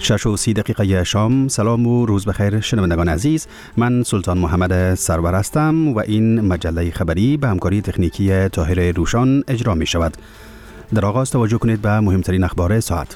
6:30 شام. سلام و روز بخیر شنوندگان عزیز. من سلطان محمد سرور هستم و این مجله خبری به همکاری تکنیکی طاهر روشان اجرا می شود. در آغاز توجه کنید به مهمترین اخبار ساعت.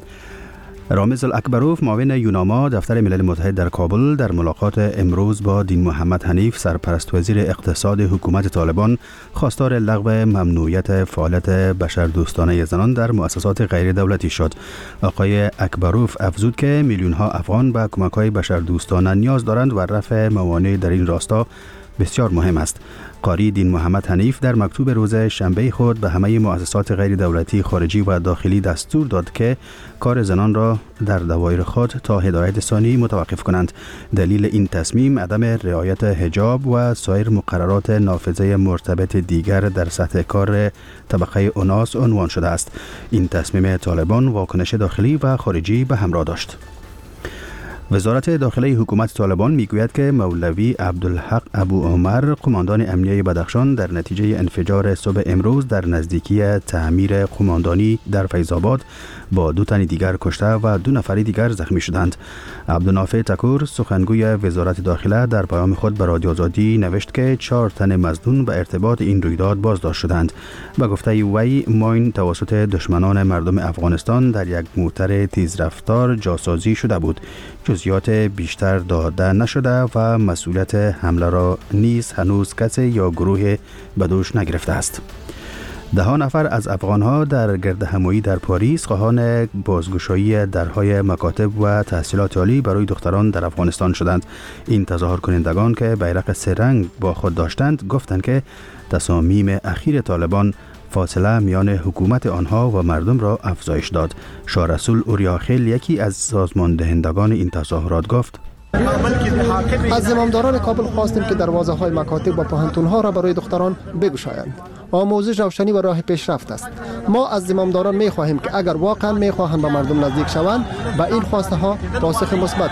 رامز الاکبروف معاون یوناما دفتر ملل متحد در کابل در ملاقات امروز با دین محمد حنیف سرپرست وزیر اقتصاد حکومت طالبان خواستار لغو ممنوعیت فعالیت بشردوستانه زنان در مؤسسات غیر دولتی شد. آقای اکبروف افزود که میلیون ها افغان به کمک‌های بشردوستانه نیاز دارند و رفع موانع در این راستا بسیار مهم است. قاری دین محمد حنیف در مکتوب روز شنبه خود به همه مؤسسات غیر دولتی خارجی و داخلی دستور داد که کار زنان را در دوایر خود تا هدایت ثانی متوقف کنند. دلیل این تصمیم عدم رعایت حجاب و سایر مقررات نافذه مرتبط دیگر در سطح کار طبقه اوناس عنوان شده است. این تصمیم طالبان واکنش داخلی و خارجی به همراه داشت. وزارت داخلی حکومت طالبان میگوید که مولوی عبدالحق ابو عمر قماندان امنیه بدخشان در نتیجه انفجار صبح امروز در نزدیکی تعمیر قماندانی در فیض‌آباد با 2 تن دیگر کشته و 2 نفر دیگر زخمی شدند. عبدالنافع تکور سخنگوی وزارت داخله در پیام خود به رادیو آزادی نوشت که 4 تن مظنون به ارتباط این رویداد بازداشت شدند. به گفته وی ماین توسط دشمنان مردم افغانستان در یک موتر تیزرفتار جاسازی شده بود. جزئیات بیشتر داده نشده و مسئولیت حمله را نیز هنوز کسی یا گروه به دوش نگرفته است. 10 نفر از افغان‌ها در گردهمایی در پاریس خواهان بازگشایی درهای مکاتب و تحصیلات عالی برای دختران در افغانستان شدند. این تظاهر کنندگان که بیرق 3 رنگ با خود داشتند گفتند که تصامیم اخیر طالبان فاصله میان حکومت آنها و مردم را افزایش داد. شاه رسول اوریاخیل یکی از سازمان دهندگان این تظاهرات گفت: از زمامداران کابل خواستیم که دروازه‌های مکاتب و پوهنتون‌ها را برای دختران بگشایند. آموزش روشنی و راه پیشرفت است. ما از زمامداران می‌خواهیم که اگر واقعا می‌خواهند به مردم نزدیک شوند به این خواسته ها پاسخ مثبت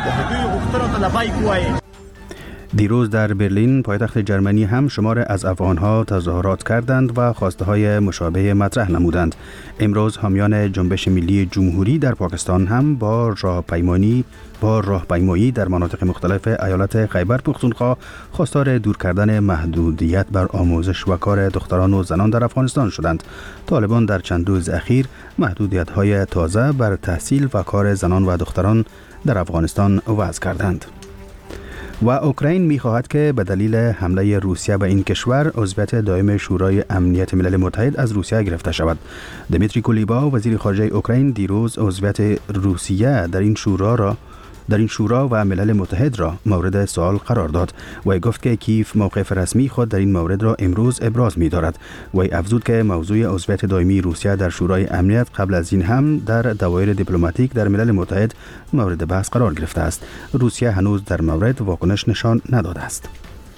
دهند. دیروز در برلین پایتخت جرمنی هم شمار از افغان‌ها تظاهرات کردند و خواسته‌های مشابه مطرح نمودند. امروز حامیان جنبش ملی جمهوری در پاکستان هم با راهپیمایی در مناطق مختلف ایالت خیبر پختونخوا خواستار دور کردن محدودیت بر آموزش و کار دختران و زنان در افغانستان شدند. طالبان در چند روز اخیر محدودیت‌های تازه بر تحصیل و کار زنان و دختران در افغانستان وضع کردند. و اوکراین می‌خواهد که به دلیل حمله روسیه به این کشور عضویت دائم شورای امنیت ملل متحد از روسیه گرفته شود. دمیتری کولیبا وزیر خارجه اوکراین دیروز عضویت روسیه در این شورا و ملل متحد را مورد سوال قرار داد. وی گفت که کیف موقف رسمی خود در این مورد را امروز ابراز می‌دارد. وی افزود که موضوع عضویت دائمی روسیه در شورای امنیت قبل از این هم در دوایر دیپلماتیک در ملل متحد مورد بحث قرار گرفته است. روسیه هنوز در مورد واکنش نشان نداده است.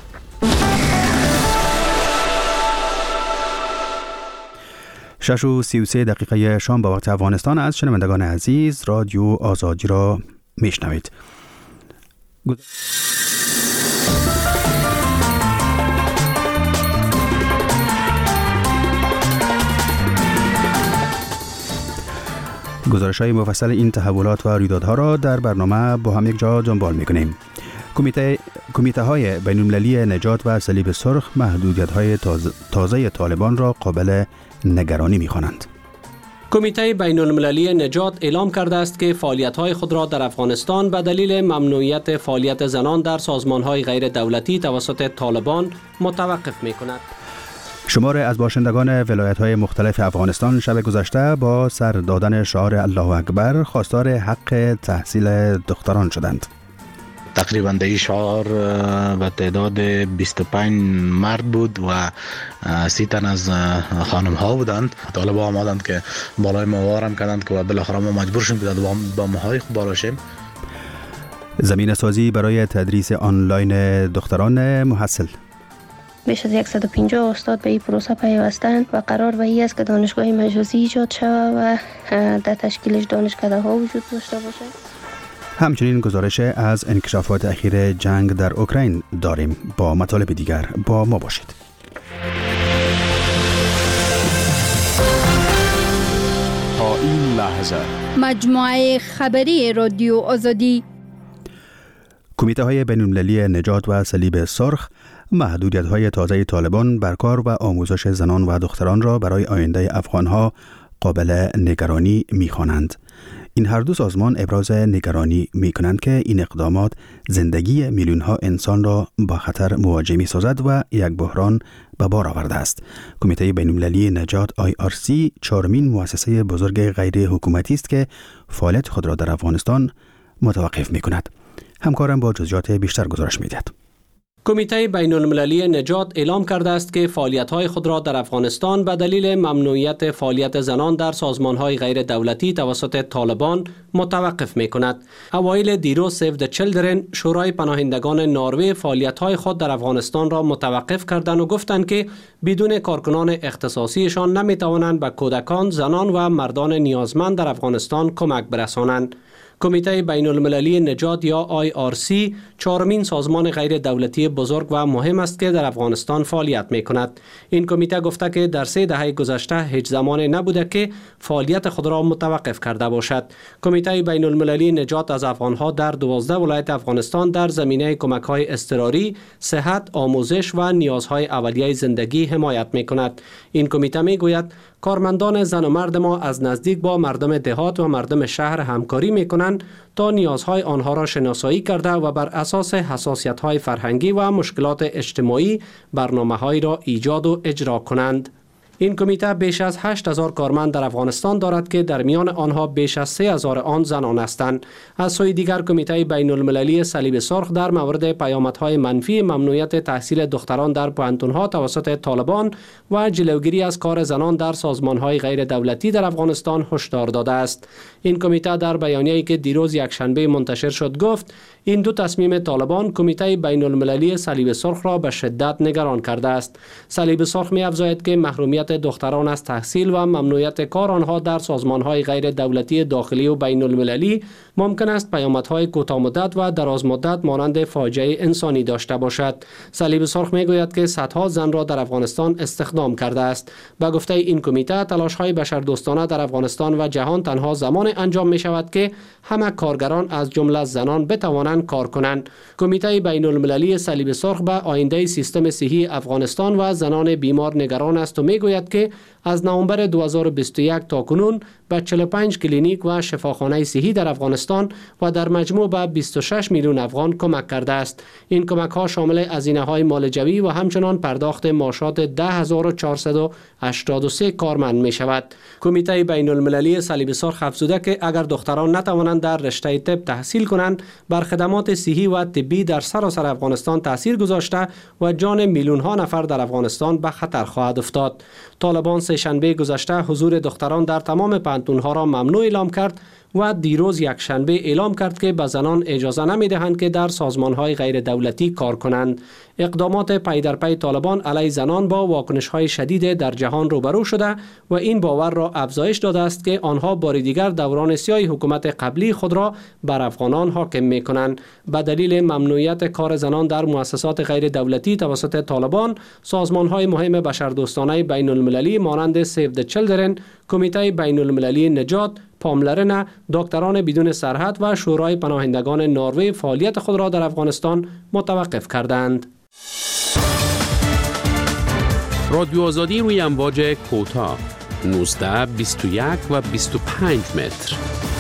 شش و 33 دقیقه شام به وقت افغانستان. از شنوندگان عزیز رادیو آزادی را میشنوید. گزارش‌های مفصل این تحولات و رویدادها را در برنامه با هم یک جا دنبال می‌کنیم. کمیته‌های بین‌المللی نجات و صلیب سرخ محدودیت‌های تازه طالبان را قابل نگرانی می‌خوانند. کمیته بین المللی نجات اعلام کرده است که فعالیت‌های خود را در افغانستان به دلیل ممنوعیت فعالیت زنان در سازمان‌های غیر دولتی توسط طالبان متوقف می‌کند. شمار از باشندگان ولایت‌های مختلف افغانستان شب گذشته با سر دادن شعار الله اکبر خواستار حق تحصیل دختران شدند. تقریبا در این شعار به تعداد 25 مرد بود و 30 تن از خانم ها بودند. طالب ها آمدند که بالای ما وارم کردند که بالاخره ما مجبور شدیم که با ماهای خوب بالا شیم. زمینه سازی برای تدریس آنلاین دختران محصل. بیش از 150 استاد به این پروسه پیوستند و قرار به این است که دانشگاه مجازی ایجاد شود و در تشکیلش دانشکده ها وجود داشته باشد. همچنین گزارش از انکشافات اخیر جنگ در اوکراین داریم. با مطالب دیگر با ما باشید. این لحظه. مجموعه خبری رادیو آزادی. کمیته های بین‌المللی نجات و صلیب سرخ محدودیت های تازه طالبان بر کار و آموزش زنان و دختران را برای آینده افغانها قابل نگرانی می خوانند. این هر دو سازمان ابراز نگرانی می کنند که این اقدامات زندگی میلیون ها انسان را با خطر مواجه می سازد و یک بحران به بار آورده است. کمیته بین‌المللی نجات IRC چهارمین مؤسسه بزرگ غیر حکومتی است که فعالیت خود را در افغانستان متوقف می کند. همکارم با جزئیات بیشتر گزارش می دهد. کمیته بین المللی نجات اعلام کرده است که فعالیت‌های خود را در افغانستان به دلیل ممنوعیت فعالیت زنان در سازمان‌های غیر دولتی توسط طالبان متوقف می‌کند. اوایل دیروز سیو د چیلدرن شورای پناهندگان نروژ فعالیت‌های خود در افغانستان را متوقف کردند و گفتند که بدون کارکنان اختصاصیشان نمی‌توانند به کودکان، زنان و مردان نیازمند در افغانستان کمک برسانند. کمیته بین المللی نجات یا IRC چهارمین سازمان غیر دولتی بزرگ و مهم است که در افغانستان فعالیت می کند. این کمیته گفته که در 3 دهه گذشته هیچ زمانی نبوده که فعالیت خود را متوقف کرده باشد. کمیته بین المللی نجات از افغانها در 12 ولایت افغانستان در زمینه کمک‌های اضطراری، صحت، آموزش و نیازهای اولیه زندگی حمایت می کند. این کمیته می گوید کارمندان زن و مرد ما از نزدیک با مردم دهات و مردم شهر همکاری می کنند تا نیازهای آنها را شناسایی کرده و بر اساس حساسیت‌های فرهنگی و مشکلات اجتماعی برنامه‌هایی را ایجاد و اجرا کنند. این کمیته بیش از 8000 کارمند در افغانستان دارد که در میان آنها بیش از 3000 آن زنان هستند. از سوی دیگر کمیته بین المللی صلیب سرخ در مورد پیامدهای منفی ممنوعیت تحصیل دختران در پوهنتون‌ها توسط طالبان و جلوگیری از کار زنان در سازمان‌های غیر دولتی در افغانستان هشدار داده است. این کمیته در بیانیه‌ای که دیروز یکشنبه منتشر شد گفت این دو تصمیم طالبان کمیته بین المللی صلیب سرخ را به شدت نگران کرده است. صلیب سرخ می‌افزاید که محرومیت دختران از تحصیل و ممنوعیت کار آنها در سازمان‌های غیر دولتی داخلی و بین المللی ممکن است پیامدهای کوتاه مدت و دراز مدت مانند فاجعه انسانی داشته باشد. صلیب سرخ میگوید که صدها زن را در افغانستان استخدام کرده است. به گفته این کمیته تلاش‌های بشردوستانه در افغانستان و جهان تنها زمان انجام می شود که همه کارگران از جمله زنان بتوانند کار کنند. کمیته بین المللی صلیب سرخ به آینده سیستم صحی افغانستان و زنان بیمار نگران است و میگوید که از نوامبر 2021 تا کنون به 45 کلینیک و شفاخانه صحی در افغانستان و در مجموع به 26 میلیون افغان کمک کرده است. این کمک ها شامل هزینه‌های مالجوی و همچنان پرداخت معاشات 10483 کارمند می شود. کمیته بین المللی صلیب سرخ افزوده که اگر دختران نتوانند در رشته طب تحصیل کنند بر خدمات صحی و طبی در سراسر افغانستان تاثیر گذاشته و جان میلیون ها نفر در افغانستان به خطر خواهد افتاد. طالبان سه‌شنبه گذشته حضور دختران در تمام پوهنتون‌ها را ممنوع اعلام کرد و دیروز یکشنبه اعلام کرد که به زنان اجازه نمی‌دهند که در سازمان‌های غیر دولتی کار کنند. اقدامات پی در پی طالبان علیه زنان با واکنش‌های شدید در جهان روبرو شده و این باور را افزایش داده است که آنها بار دیگر دوران سیاه حکومت قبلی خود را بر افغانان حاکم می‌کنند. به دلیل ممنوعیت کار زنان در مؤسسات غیر دولتی توسط طالبان، سازمان‌های مهم بشردوستانه بین المللی مانند سیو د چیلدرن، کمیته بین المللی نجات، پاملرنه، دکتران بدون سرحد و شورای پناهندگان نروژ فعالیت خود را در افغانستان متوقف کردند. رادیو آزادی روی امواج کوتاه 19, 21 و 25 متر.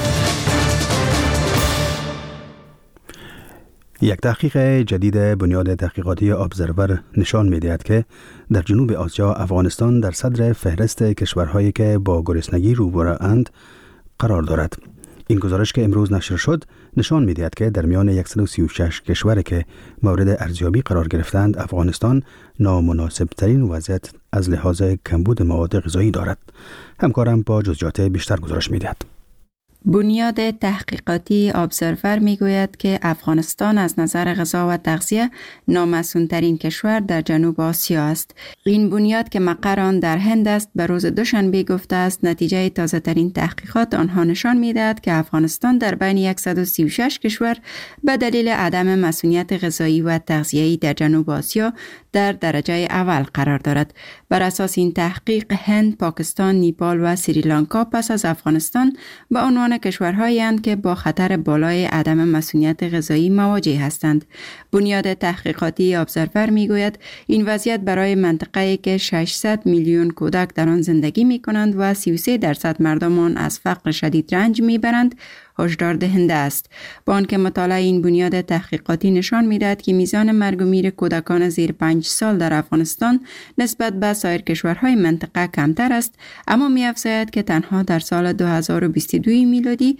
یک تحقیق جدید بنیاد تحقیقاتی ابزرور نشان می‌دهد که در جنوب آسیا افغانستان در صدر فهرست کشورهایی که با گرسنگی روبروند قرار دارد. این گزارش که امروز نشر شد نشان می‌دهد که در میان 136 کشوری که مورد ارزیابی قرار گرفتند افغانستان نامناسب‌ترین وضعیت از لحاظ کمبود مواد غذایی دارد. همکارم با جزئیات بیشتر گزارش می‌دهد. بنیاد تحقیقاتی ابزرور میگوید که افغانستان از نظر غذا و تغذیه نامسئول‌ترین کشور در جنوب آسیا است. این بنیاد که مقر آن در هند است به روز دوشنبه گفته است نتیجه تازه ترین تحقیقات آنها نشان میدهد که افغانستان در بین 136 کشور به دلیل عدم مسئولیت غذایی و تغذیه‌ای در جنوب آسیا در درجه اول قرار دارد. بر اساس این تحقیق هند، پاکستان، نیپال و سریلانکا پس از افغانستان به عنوان کشورهایی اند که با خطر بالای عدم مسئولیت غذایی مواجه هستند. بنیاد تحقیقاتی ابزرور میگوید این وضعیت برای منطقه‌ای که 600 میلیون کودک در آن زندگی می‌کنند و 33% مردم آن از فقر شدید رنج می‌برند هشدار دهنده است. با آنکه مطالعه این بنیاد تحقیقاتی نشان می‌دهد که میزان مرگ و میر کودکان زیر 5 سال در افغانستان نسبت به سایر کشورهای منطقه کمتر است، اما می‌افزاید که تنها در سال 2022 میلادی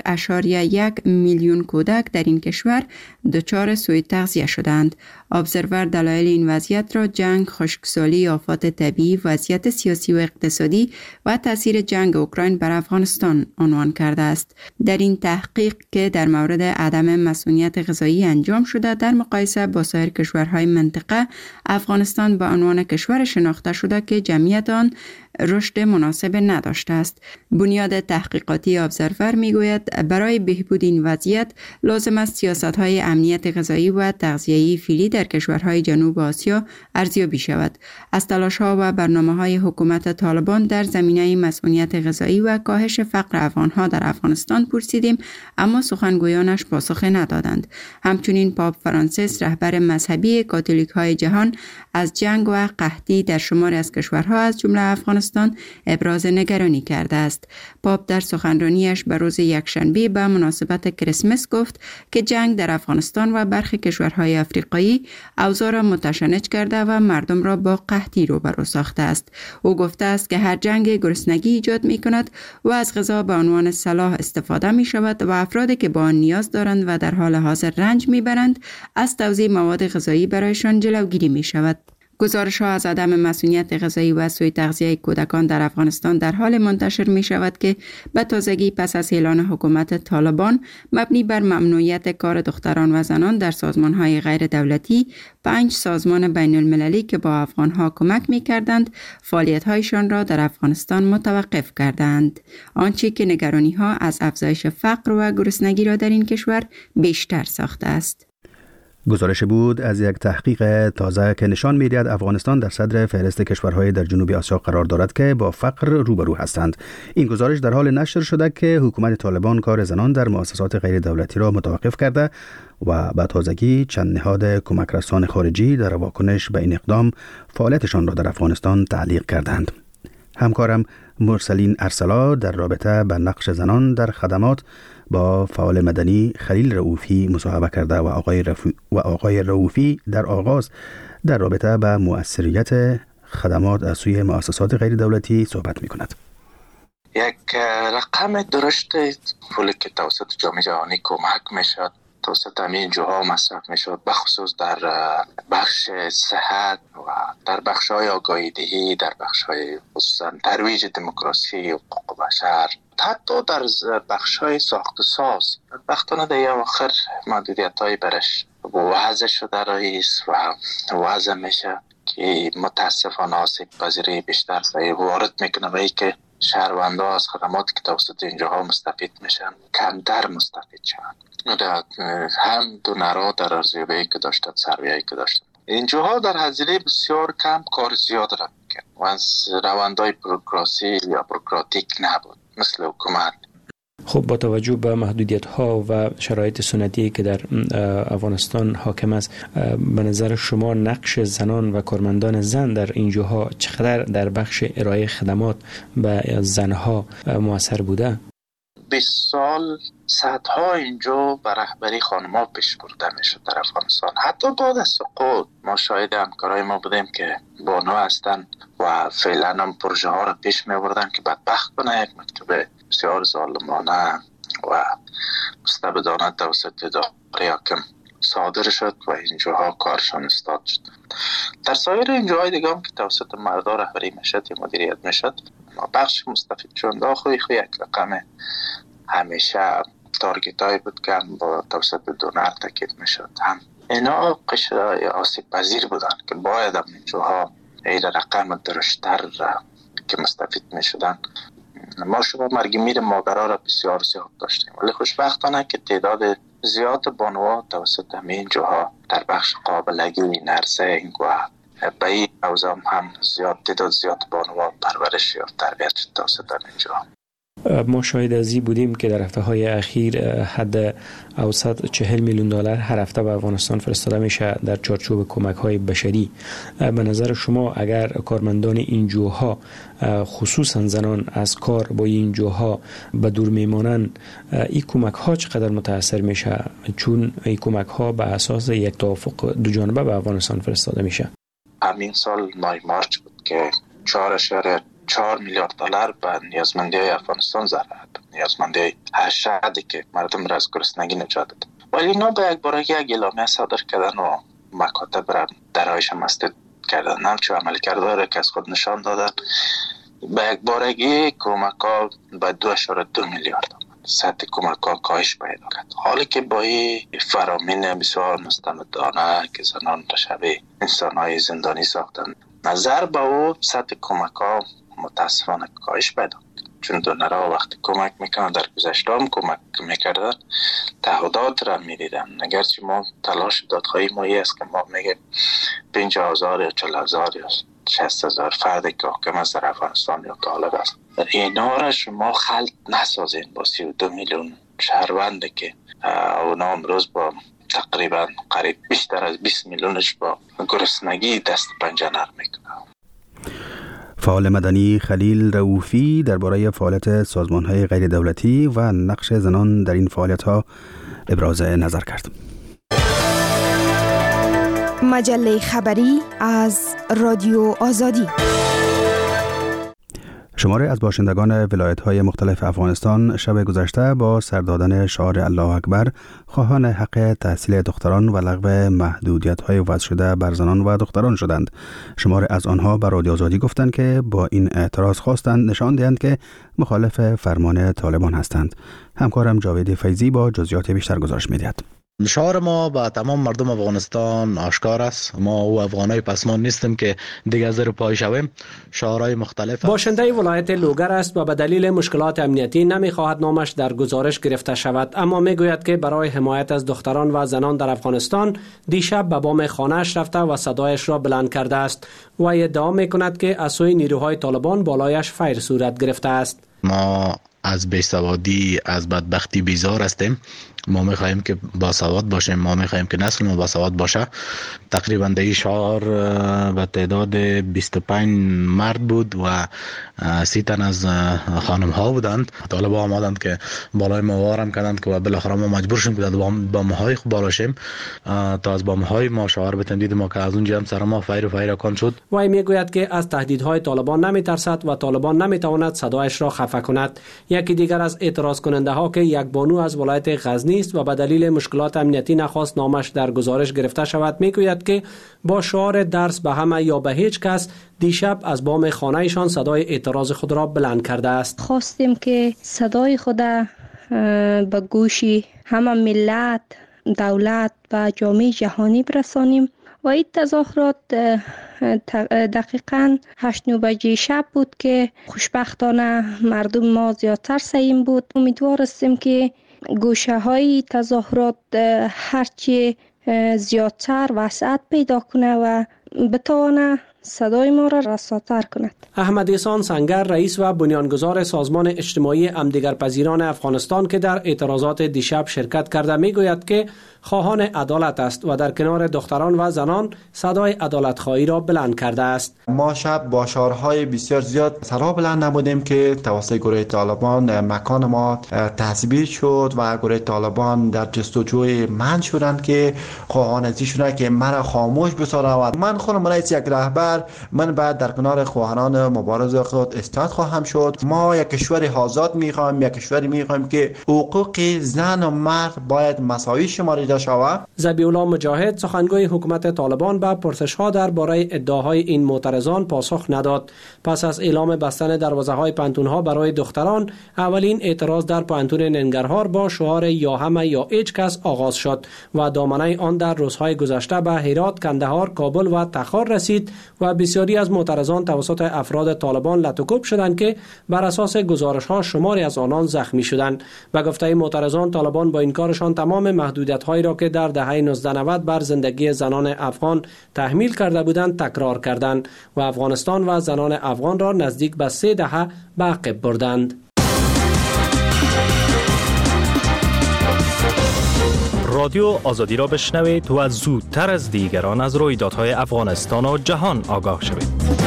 1.1 میلیون کودک در این کشور دچار سوء تغذیه شدند. ابزرور دلایل این وضعیت را جنگ، خشکسالی، آفات طبیعی، وضعیت سیاسی و اقتصادی و تاثیر جنگ اوکراین بر افغانستان عنوان کرده است. در این تحقیق که در مورد عدم مسئولیت غذایی انجام شده در مقایسه با سایر کشورهای منطقه، افغانستان به عنوان کشور شناخته شده که جمعیت آن رشد مناسب نداشته است. بنیاد تحقیقاتی ابزرور میگوید برای بهبود این وضعیت لازم است سیاست‌های امنیت غذایی و تغذیه‌ای فعلی در کشورهای جنوب آسیا ارزیابی شود. از تلاش‌ها و برنامه‌های حکومت طالبان در زمینه مسئولیت غذایی و کاهش فقر افغان‌ها در افغانستان پرسیدیم، اما سخنگویانش پاسخ ندادند. همچنین پاپ فرانسیس رهبر مذهبی کاتولیک‌های جهان از جنگ و قحطی در شماری از کشورها از جمله افغانستان ابراز نگرانی کرده است. پاپ در سخنرانیش به روز یکشنبه به مناسبت کریسمس گفت که جنگ در افغانستان و برخی کشورهای افریقایی اوضاع را متشنج کرده و مردم را با قحطی روبرو ساخته است. او گفته است که هر جنگ گرسنگی ایجاد می کند و از غذا به عنوان سلاح استفاده می شود و افرادی که با آن نیاز دارند و در حال حاضر رنج می برند از توزیع مواد غذایی برایشان جلوگیری می شود. گزارش‌ها از عدم مسئولیت غذایی و سوء تغذیه کودکان در افغانستان در حال منتشر می شود که به تازگی پس از اعلان حکومت طالبان مبنی بر ممنوعیت کار دختران و زنان در سازمان‌های غیر دولتی، 5 سازمان بین المللی که با افغان‌ها کمک می‌کردند، فعالیت‌هایشان را در افغانستان متوقف کردند. آنچه که نگرانی‌ها از افزایش فقر و گرسنگی را در این کشور بیشتر ساخته است. گزارش بود از یک تحقیق تازه که نشان می‌دهد افغانستان در صدر فهرست کشورهای در جنوب آسیا قرار دارد که با فقر روبرو هستند. این گزارش در حال نشر شده که حکومت طالبان کار زنان در مؤسسات غیر دولتی را متوقف کرده و به تازگی چند نهاد کمک رسان خارجی در واکنش به این اقدام فعالیتشان را در افغانستان تعلیق کردند. همکارم مرسلین ارسلا در رابطه با نقش زنان در خدمات با فعال مدنی خلیل رؤوفی مصاحبه کرده و آقای رؤوفی در آغاز در رابطه با مؤثریت خدمات از سوی مؤسسات غیر دولتی صحبت می کند. یک رقم درشت پولی که توسط جامعه جهانی کمک می شد توسط همین جاها مصرف می شد، بخصوص در بخش صحت و در بخش های آگاهی دهی، در بخش های خصوصا ترویج دموکراسی و حقوق بشر، حتی در بخش های ساخت و ساز. وقتانه در آخر محدودیت های برش وضع شده رئیس و وضع میشه که متاسفانه آسیب پذیری بیشتر وارد میکنه و ای که شهروندها از خدماتی که توسط اینجاها مستفید میشن کمتر مستفید شوند. هم دونرها در ارزیابی که داشتن، سرویایی که داشتن، اینجاها در هزینه بسیار کم کار زیاد را میکرد و از روندهای بروکراسی یا بروکراتیک نبود مثل حکومت. خب با توجه به محدودیت ها و شرایط سنتی که در افغانستان حاکم است، به نظر شما نقش زنان و کارمندان زن در این جاها چقدر در بخش ارائه خدمات به زنها مؤثر بوده؟ 20 سال صدها اینجا به رهبری خانم‌ها پیش برده میشد در افغانستان. حتی بعد از سقوط ما شاهد همکارای ما بودیم که بانو هستن و فعلا هم پروژه ها را پیش میبردن که بدبختانه یک مکتوب بسیار ظالمانه و مستبدانه توسط اداره حاکم صادر شد و اینجاها کارشان استاد شد. در سایر اینجاهای دیگه هم که توسط مردا رهبری میشد یا مدیریت میشد، بخش مستفید شدنده خوی یک رقم همیشه تارگت های بود که با توسط دونر تاکید میشد. هم اینا قشرهای آسیب پذیر بودن که باید هم اینجاها این رقم درشتر که مستفید میشدن. ما شما مرگ میر ماگرا را بسیار زیاد داشتیم، ولی خوشبختانه که تعداد زیاد بانوها توسط همین جاها در بخش قابلگی نرسنگ و به این اوزام هم تعداد زیاد بانوها پرورش یا تربیت شد توسط همین جاها. ما شاهد از این بودیم که در هفته های اخیر حد اوسط 40 میلیون دلار هر هفته به افغانستان فرستاده میشه در چارچوب کمک های بشری. به نظر شما اگر کارمندان این جوها خصوصا زنان از کار با این جوها به دور میمانن، این کمک ها چقدر متاثر میشه؟ چون این کمک ها به اساس یک توافق دو جانبه به افغانستان فرستاده میشه. همین سال مای مارچ بود که 4 میلیارد دلار به نیازمندی های افغانستان ضرر، نیازمندی اشدی که مردم را از گرسنگی نجات داد. ولی اینا به یک بارگی یک اعلامیه صادر کردن و مکاتب را درایش مسدود کردن، همچون عملی کرده را که از خود نشان دادن. به یک بارگی کمک ها به 2.2 میلیارد سطح کمک ها کاهش پیدا کرد، حالی که با این فرامین بسیار مستندانه که زنان را شبیه انسان های زندانی ساختن، نظر به او سطح کمک ها متاسفانه کاهش پیدا کرد. چون دونرها وقتی کمک میکنن، در گذشته هم کمک میکردن، تعهدات را میدیدن. اگرچه ما تلاش دادخواهی ما است که ما میگه 50,000 یا 40,000 یا 60,000 فردی که حاکم از در افغانستان یا طالب است، اینا را شما خلط نسازین با 32 میلیون شهروندی که اونا امروز با تقریبا قریب بیشتر از 20 میلیونش با گرسنگی دست پنجه نرم میکنه. فعال مدنی خلیل رؤوفی درباره فعالیت سازمان‌های غیر دولتی و نقش زنان در این فعالیت‌ها ابراز نظر کرد. مجله خبری از رادیو آزادی. شماری از باشندگان ولایت‌های مختلف افغانستان شب گذشته با سر دادن شعار الله اکبر خواهان حق تحصیل دختران و لغو محدودیت‌های وضع شده بر زنان و دختران شدند. شماری از آنها به رادیو آزادی گفتند که با این اعتراض خواستند نشان دهند که مخالف فرمان طالبان هستند. همکارم جاوید فیضی با جزئیات بیشتر گزارش می‌دهد. شعار ما با تمام مردم افغانستان آشکار است. ما او افغانای پسمان نیستیم که دیگه زیر پای شویم. شعارهای مختلف باشنده ولایت لوگر است و به دلیل مشکلات امنیتی نمیخواهد نامش در گزارش گرفته شود، اما میگوید که برای حمایت از دختران و زنان در افغانستان دیشب به بام خانه‌اش رفته و صدایش را بلند کرده است و ادعا میکند که از سوی نیروهای طالبان بالایش فیر صورت گرفته است. ما از بیسوادی، از بدبختی بیزار هستیم. ما میخواهیم که باسواد باشیم، ما میخواهیم که نسل ما باسواد باشه. تقریبا در این شعار به تعداد 25 مرد بود و 30 تن از خانم ها بودند. طالبا آمدند که بالای ما وارم کردند که بالاخره ما مجبور شدیم که بام های بالا شیم تا از بام های ما شعار بتیم. دیدیم ما که از اونجا هم سر ما فیر کن شد. وی میگوید که از تهدیدهای طالبان نمیترسد و طالبان نمیتواند صدایش را خفه کند. یکی دیگر از اعتراض کننده ها که یک بانو از ولایت غزنی است و به دلیل مشکلات امنیتی نخواست نامش در گزارش گرفته شود میگوید که با شعار درس به همه یا به هیچ کس دیشب از بام خانه‌شان صدای اعتراض خود را بلند کرده است. خواستیم که صدای خود به گوش همه ملت، دولت و جامعه جهانی برسانیم و این تظاهرات دقیقاً 8-9 بجه شب بود که خوشبختانه مردم ما زیادتر سعیم بود. امیدوار هستیم که گوشه های تظاهرات هرچی زیادتر وسعت پیدا کنه و بتوانه صدای ما را رساتر کند. احمد احسان سنگر رئیس و بنیانگذار سازمان اجتماعی همدیگرپذیران افغانستان که در اعتراضات دیشب شرکت کرده میگوید که خواهان عدالت است و در کنار دختران و زنان صدای عدالت خواهی را بلند کرده است. ما شب با شعارهای بسیار زیاد سرا بلند نمودیم که توسط گروه طالبان مکان ما تثبیت شد و گروه طالبان در جستجوی من شدند که خواهان ازی شدند که مرا خاموش بسازند. من خودم رئیس یک رهبر کشور، من بعد در کنار خواهران مبارز خود استاد خواهم شد. ما یک کشور آزاد میخوایم، یک کشوری میخوایم که حقوق زن و مرد باید مساوی شمارده شود. ذبیح الله مجاهد سخنگوی حکومت طالبان به پرسش‌ها درباره ادعاهای این معترضان پاسخ نداد. پس از اعلام بستن دروازه‌های پانتون‌ها برای دختران، اولین اعتراض در پانتون ننگرهار با شعار یا همه یا هیچ کس آغاز شد و دامنه آن در روزهای گذشته به هرات، کندهار، کابل و تخار رسید و بسیاری از معترضان توسط افراد طالبان لطوکوب شدند که بر اساس گزارش‌ها شماری از آنان زخمی شدند. و گفته معترضان، طالبان با این کارشان تمام محدودیت‌هایی را که در دهه 1990 بر زندگی زنان افغان تحمیل کرده بودند تکرار کردند و افغانستان و زنان افغان را نزدیک به 3 دهه به عقب بردند. رادیو آزادی را بشنوید و زودتر از دیگران از رویدادهای افغانستان و جهان آگاه شوید.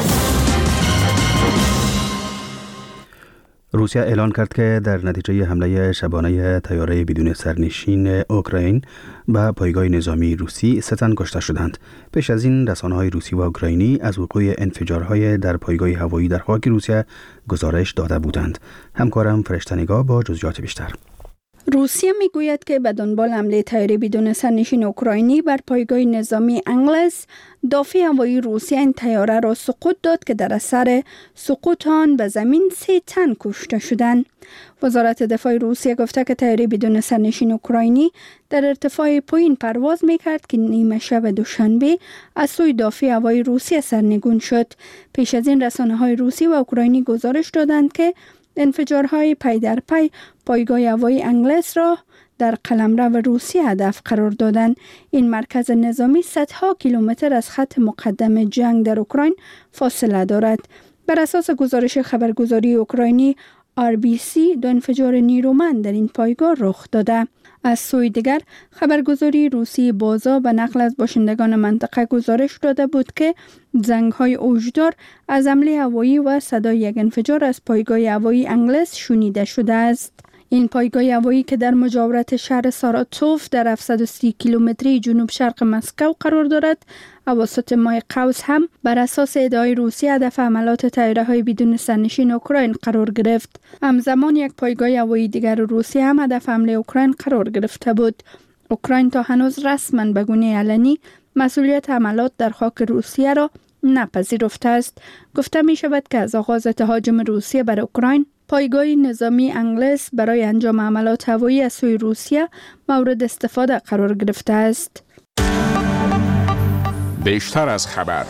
روسیه اعلان کرد که در نتیجه حمله شبانه طیاره بدون سرنشین اوکراین به پایگاه نظامی روسی 3 تن کشته شدند. پیش از این رسانه‌های روسی و اوکراینی از وقوع انفجارهای در پایگاه هوایی در خاک روسیه گزارش داده بودند. همکارم فرشته نگاه با جزئیات بیشتر. روسیه میگوید که به دنبال حمله طیاره بدون سرنشین اوکراینی بر پایگاه نظامی انگلس، دافع هوایی روسیه این طیاره را سقوط داد که در اثر سقوط آن به زمین 3 تن کشته شدند. وزارت دفاع روسیه گفته که طیاره بدون سرنشین اوکراینی در ارتفاع پایین پرواز میکرد که نیمه شب دوشنبه از سوی دافع هوایی روسیه سرنگون شد. پیش از این رسانه‌های روسی و اوکراینی گزارش دادند که انفجارهای پی در پی پایگاه هوایی انگلس را در قلمرو روسیه هدف قرار دادند. این مرکز نظامی صدها کیلومتر از خط مقدم جنگ در اوکراین فاصله دارد. بر اساس گزارش خبرگزاری اوکراینی RBC 2 انفجار نیرومند در این پایگاه رخ داده. از سوی دیگر خبرگزاری روسی بازا به نقل از باشندگان منطقه گزارش داده بود که زنگ‌های اوجدار از حمله هوایی و صدای یک انفجار از پایگاه هوایی انگلس شنیده شده است. این پایگاه هوایی که در مجاورت شهر ساراتوف در 730 کیلومتری جنوب شرق مسکو قرار دارد، اواسط ماه قوس هم بر اساس ادعای روسیه هدف حملات طیاره‌های بدون سرنشین اوکراین قرار گرفت. همزمان یک پایگاه هوایی دیگر روسیه هم هدف حمله اوکراین قرار گرفته بود. اوکراین تا هنوز رسما به گونه علنی مسئولیت حملات در خاک روسیه را نپذیرفته است. گفته می شود که از آغاز تهاجم روسیه بر اوکراین، پایگاه نظامی انگلس برای انجام حملات هوایی از سوی روسیه مورد استفاده قرار گرفته است. بیشتر از خبر.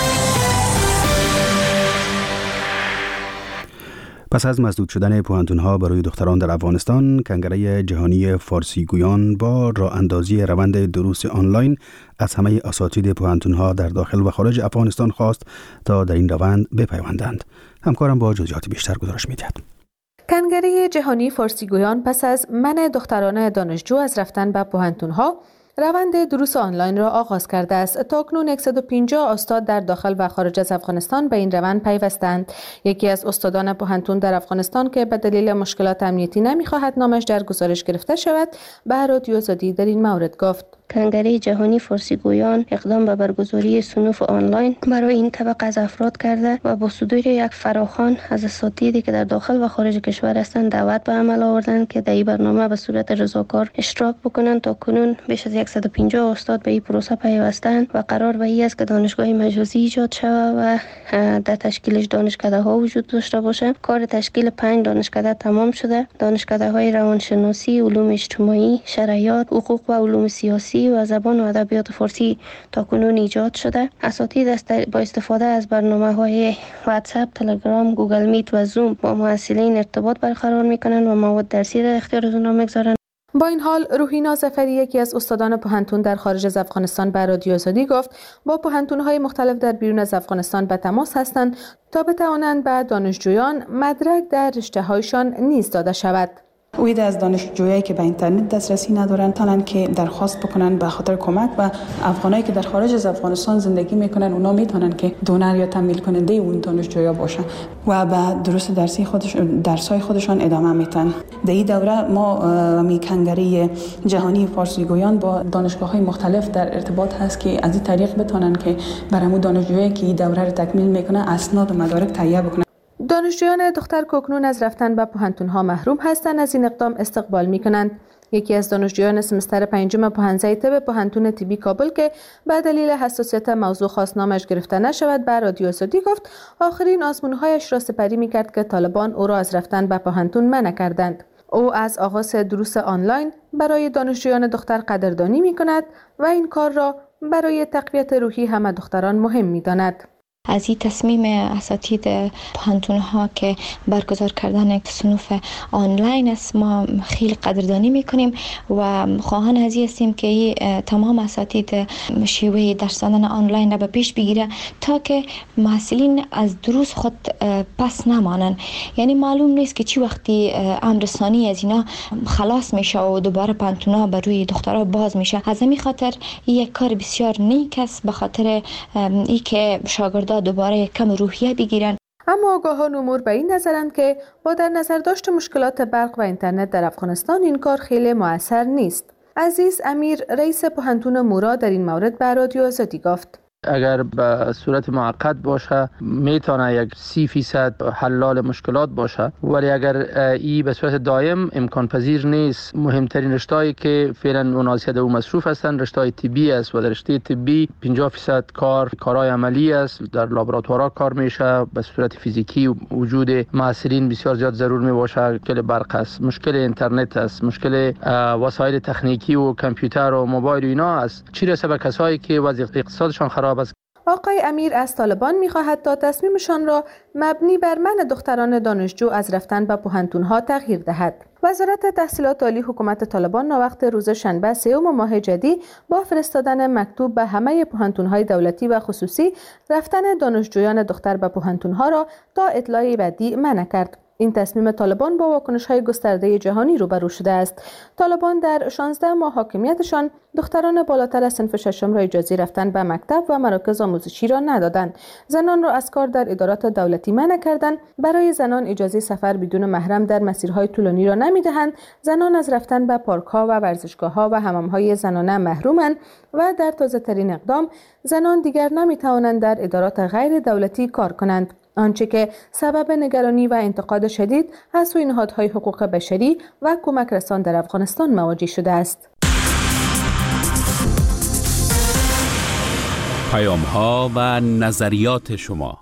پس از مسدود شدن پوهنتون‌ها برای دختران در افغانستان، کنگره جهانی فارسی گویان با راه اندازی روند دروس آنلاین از همه اساتید پوهنتون‌ها در داخل و خارج افغانستان خواست تا در این روند بپیوندند. همکارم با جزئیات بیشتر گزارش می‌دهد. کنگره جهانی فارسی گویان پس از منع دختران دانشجو از رفتن به پوهنتون‌ها، روند دروس آنلاین را آغاز کرده است. تاکنون 150 استاد در داخل و خارج از افغانستان به این روند پیوستند. یکی از استادان پوهنتون در افغانستان که به دلیل مشکلات امنیتی نمی‌خواهد نامش در گزارش گرفته شود، به رادیو آزادی در این مورد گفت: کنگره جهانی فارسی گویان اقدام به برگزاری صنوف آنلاین برای این طبقه از افراد کرده و با صدور یک فراخوان از اساتیدی که در داخل و خارج کشور هستند دعوت به عمل آوردند که در این برنامه به صورت رضاکار اشتراک بکنند. تا کنون بیش از 150 استاد به این پروسه پیوستند و قرار به این است که دانشگاه مجازی ایجاد شود و در تشکیلش دانشکده ها وجود داشته باشه. کار تشکیل 5 دانشکده تمام شده. دانشکده های روانشناسی، علوم اجتماعی، شرعیات، حقوق و علوم سیاسی و زبان و ادبیات فارسی تاکنون ایجاد شده. اساتید با استفاده از برنامه‌های واتساپ، تلگرام، گوگل میت و زوم با محصلین ارتباط برقرار می‌کنند و مواد درسی در اختیار آنها می‌گذارند. با این حال روحینا ظفری، یکی از استادان پوهنتون در خارج از افغانستان، به رادیو آزادی گفت با پوهنتون‌های مختلف در بیرون از افغانستان به تماس هستند تا بتوانند به دانشجویان مدرک در رشته‌هایشان نیز داده شود. اوید از دانشجویایی که به اینترنت دسترسی ندارن تانن که درخواست بکنن به خاطر کمک و افغانایی که در خارج از افغانستان زندگی میکنن اونا میتونن که دونر یا تمویل کننده اون دانشجویا باشن و به دروس درسای خودشان ادامه میدن. در این دوره ما می کنگره جهانی فارسی گویان با دانشگاه‌های مختلف در ارتباط هست که از این طریق بتونن که برای دانشجویی که این دوره رو تکمیل میکنه اسناد و مدارک تهیه بکنن. دانشجویان دختر کوکنون از رفتن به پوهنتون‌ها محروم هستند. از این اقدام استقبال می‌کنند. یکی از دانشجویان سمستر 5 پوهنځی طب پوهنتون طبی کابل که به دلیل حساسیت موضوع خواست نامش گرفته نشود به رادیو آزادی گفت آخرین آزمون‌هایش را سپری می‌کرد که طالبان او را از رفتن به پوهنتون منع کردند. او از آغاز دروس آنلاین برای دانشجویان دختر قدردانی می‌کند و این کار را برای تقویت روحی همه دختران مهم می‌داند. از این تصمیم اساتید پوهنتون‌ها که برگزار کردن صنوف آنلاین است ما خیلی قدردانی میکنیم و خواهان از این هستیم که تمام اساتید شیوه درس دادن آنلاین را به پیش بگیره تا که محصلین از دروس خود پس نمانن. یعنی معلوم نیست که چی وقتی امر ثانی از اینا خلاص میشه و دوباره پوهنتون‌ها بر روی دخترها باز میشه. از همین خاطر یک کار بسیار نیک است به خاطر ای که شاگرد دوباره کم روحیه بگیرن. اما آگاهان امور به این نظرند که با در نظر داشت مشکلات برق و اینترنت در افغانستان این کار خیلی مؤثر نیست. عزیز امیر رئیس پوهنتون مورا در این مورد به رادیو آزادی گفت اگر به صورت موقت باشه میتونه یک 30% حلال مشکلات باشه، ولی اگر ای به صورت دائم امکان پذیر نیست. مهمترین رشته‌ای که فعلا مناسب او مصروف هستند رشته طبی است و در رشته طبی 50% کارهای عملی است، در لابراتوارها کار میشه، به صورت فیزیکی وجود محصلین بسیار زیاد ضرور می باشه. مشکل برق است، مشکل اینترنت است، مشکل وسایل تکنیکی و کامپیوتر و موبایل و اینا است. چی رسه به کسایی که وضع اقتصادشان خراب است. آقای امیر از طالبان می‌خواهد تا تصمیمشان را مبنی بر منع دختران دانشجو از رفتن به پوهنتون‌ها تغییر دهد. وزارت تحصیلات عالی حکومت طالبان ناوقت روز شنبه 3 ماه جدی با فرستادن مکتوب به همه پوهنتون‌های دولتی و خصوصی رفتن دانشجویان دختر به پوهنتون‌ها را تا اطلاع بعدی منع کرد. این تصمیم طالبان با واکنش‌های گسترده جهانی روبرو شده است. طالبان در 16 ماه حاکمیتشان دختران بالاتر از صنف ششم را اجازه رفتن به مکتب و مراکز آموزشی را ندادند. زنان را از کار در ادارات دولتی منع کردند. برای زنان اجازه سفر بدون محرم در مسیرهای طولانی را نمی‌دهند. زنان از رفتن به پارک‌ها و ورزشگاه‌ها و حمام‌های زنانه محرومند و در تازه‌ترین اقدام زنان دیگر نمی‌توانند در ادارات غیر دولتی کار کنند. آنچه که سبب نگرانی و انتقاد شدید از سوی نهادهای حقوق بشری و کمک رسان در افغانستان مواجه شده است. پیام‌ها و نظریات شما.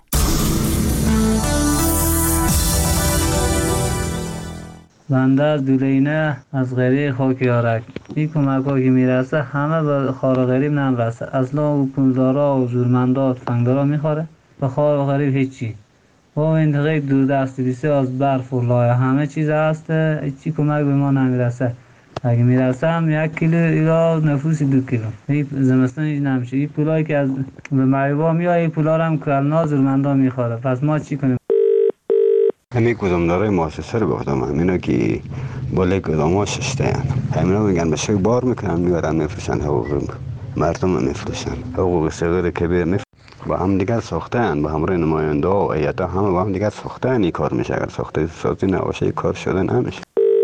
بنده از دولینه از غریب خاکیارک این کمک ها که میرسه همه به خار غریب نمیرسه. اصلا او پولدارا و زورمندا و تفنگدارا میخوره به خار و غریب هیچی. و منطقه دوردستی بسیار از برف و لایه همه چیز هست، هیچی کمک به ما نمیرسه. اگه میرسه هم 1 کیلو ایلا نفوسی 2 کیلو. این زمستان هیچ نمیشه. این پولایی که از به مریبا میاد این پولا رو هم کلنا زورمندا میخوره. پس ما چی کنیم؟ همین گذامدارای مؤسسه رو گفتم همینا که بالای گذاما ششته‌اند. همینا میگن بشه بار میکنن میارن میفروشن حقوق مردم میفروشن. حقوق صغیر کبیر با هم دیگر ساختن، با همراه نماینده و ایتا همه با هم دیگر ساختن. این کار میشه. اگر ساخته سازی نباشه این کار شده نمیشه.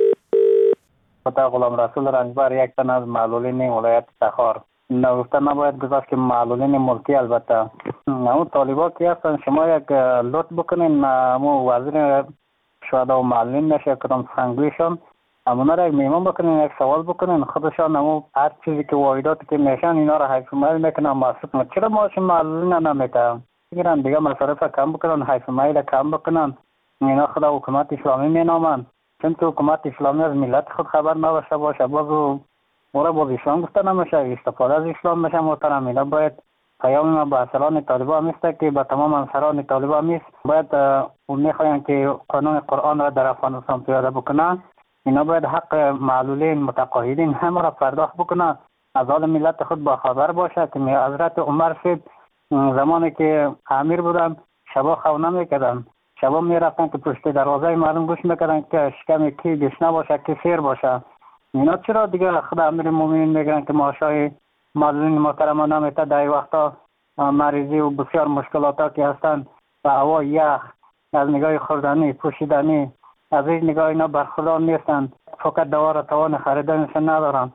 غلام رسول رنجبر یک تن از معلولین ولایت تخار نگفته نباید گذاشت که معلولین ملکی البته اون طالبا که هستن شما یک لطف بکنین امو وزیر شهدا و معلولین نشه کدام سخنگویشان امونا را یک میمون بکنین یک سوال بکنین خودشان امو هر چیزی که واحداتی که میشن اینا را حیث مایل میکنن محسوب چرا ماشین معلولین نمیتن بگیرن دیگه مصارف کم بکنن حیث مایل کم بکنن اینا خدا حکومت اسلامی مینامن چون که حکومت اسلامی از ملت خود خبر نداشته باشه بازو مورا باز اسلام گفته نمیشه استفاده از اسلام میشه محترم. اینا باید پیام ما به اصلان طالبان میسته که به تمام انصاران طالبان میست باید میخواین که قانون قرآن را در افغانستان پیاده بکنن. اینا باید حق معلولین متقاعدین همه را پرداخت بکنن از حال ملت خود با خبر باشه که حضرت عمر صاحب زمانی که امیر بودن شبا خونه میکردن شبا میرفتن که پشت دروازه مردم گوش میکردن که شکم کی گشنه باشه کی سیر باشه. اینا چرا دیگه خدا امیرالمومنین میگن که ماشای معلولین محترم نمیته در وقتا مریضی و بسیار مشکلاتا که هستن و هوا یخ از نگاه خوردنی پوشیدنی از این نگاه اینا برخوردار نیستن، فقط دوا را توان خریدنشون ندارن.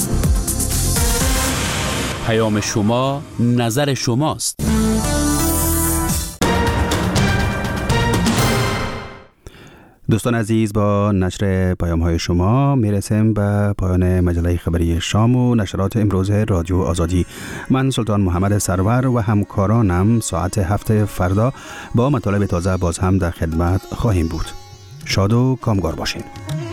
پیام شما نظر شماست. دوستان عزیز، با نشر پیام های شما میرسیم به پایان مجله خبری شام و نشرات امروز رادیو آزادی. من سلطان محمد سرور و همکارانم ساعت 7 فردا با مطالب تازه باز هم در خدمت خواهیم بود. شاد و کامگار باشین.